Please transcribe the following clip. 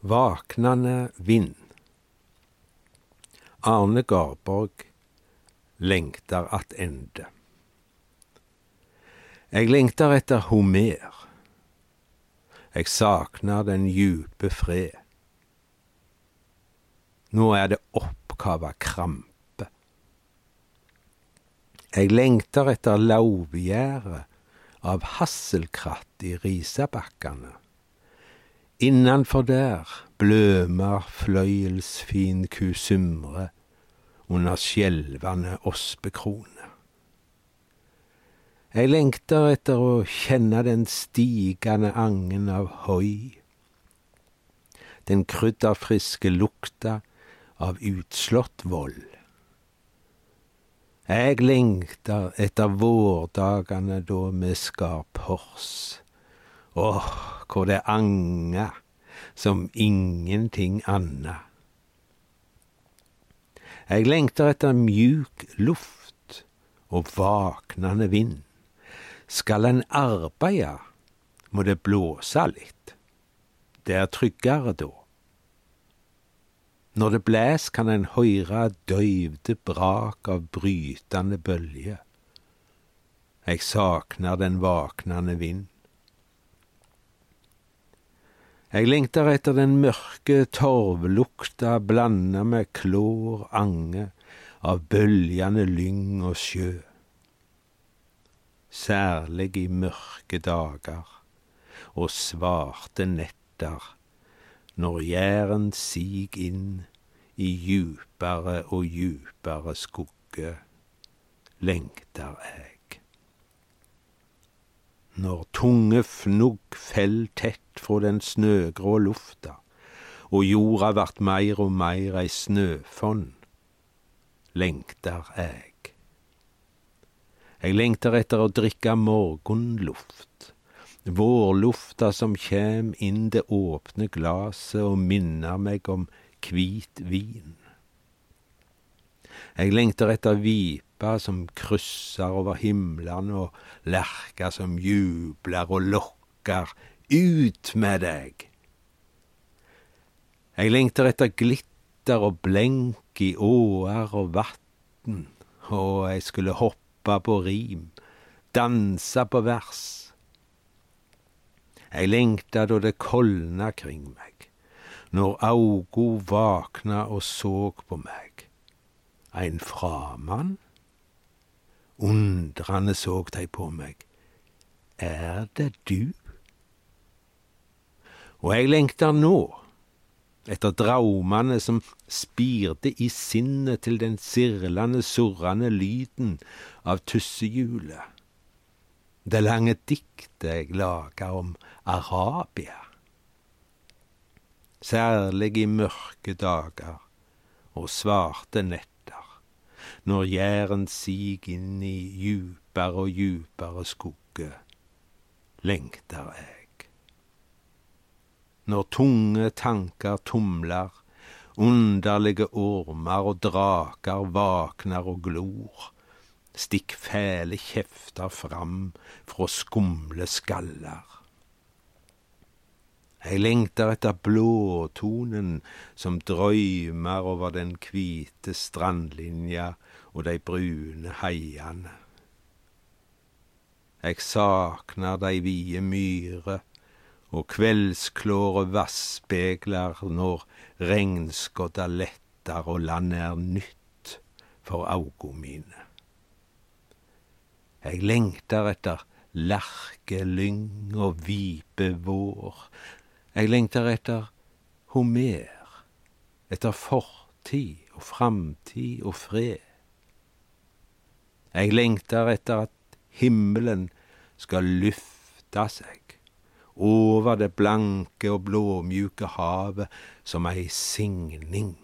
Vaknande vind. Arne Garborg lengtar at ende. Jeg lengtar etter Homer. Jeg saknar den djupe fred. Nå det oppkava krampe. Jeg lengtar etter lauvgjære av hasselkratt i risabakkane. Innanfor der blømar fløyelsfin kusumre under skjelvande ospekrone. Jeg lengtar etter å kjenne den stigande angen av høy, den krydderfriske lukta av utslått vold. Jeg lengtar etter vårdagane da vi skar pors. Hvor det anga som ingenting anna. Jeg lengtar etter mjuk luft og vaknande vind. Skal en arbeida, må det blåsa litt. Det tryggere da. Når det blæs kan en høyra døyvde brak av brytande bølge. Jeg saknar den vaknande vind. Jeg lengtar etter den mørke torvlukta blanda med klår ange av bøljande lyng og sjø. Særlig i mørke dager og svarte netter, når gjæren sig inn i djupere og djupere skugge, lengtar jeg. Når tunge fnugg fell tett fra den snøgrå lufta, og jorda vart meir og meir ei snøfonn, lengtar jeg. Jeg lengtar etter å drikke morgenluft, vårlufta som kjem inn det åpne glaset og minner meg om hvit vin. Jeg lengtar etter vipa som krysser over himlene og lerker som jubler og lokker. Ut med deg! Jeg lengtar etter glitter og blenk i åer og vatten, og jeg skulle hoppe på rim, danse på vers. Jeg lengtar da det koldna kring meg, når augo vakna og såg på meg. Ein framann? Undrande såg de på meg. Det du? Og jeg lengtar nå, etter draumane som spirte i sinnet til den sirlande, surrande lyden av tussehjulet. Det lange diktet jeg laga om Arabia. Særlig i mørke dager og svarte netter, når gjæren sig inn i djupere og djupere skugge, lengtar jeg. Når tunge tanker tumler, underlige ormer og drakar vaknar og glor, stikk fæle kjefter fram fra skumle skaller. Jeg lengtar etter blåtonen som drøymer over den hvite strandlinja og de brune heiane. Jeg saknar de vide myre og kveldsklåre vasspegler når regnskodda letter og landet nytt for augo mine. Jeg lengtar etter lerkelyng og vipe vår. Jeg lengtar etter Homer, etter fortid og framtid og fred. Jeg lengtar etter at himmelen skal lyfta seg over det blanke og blåmjuke havet som ei signing.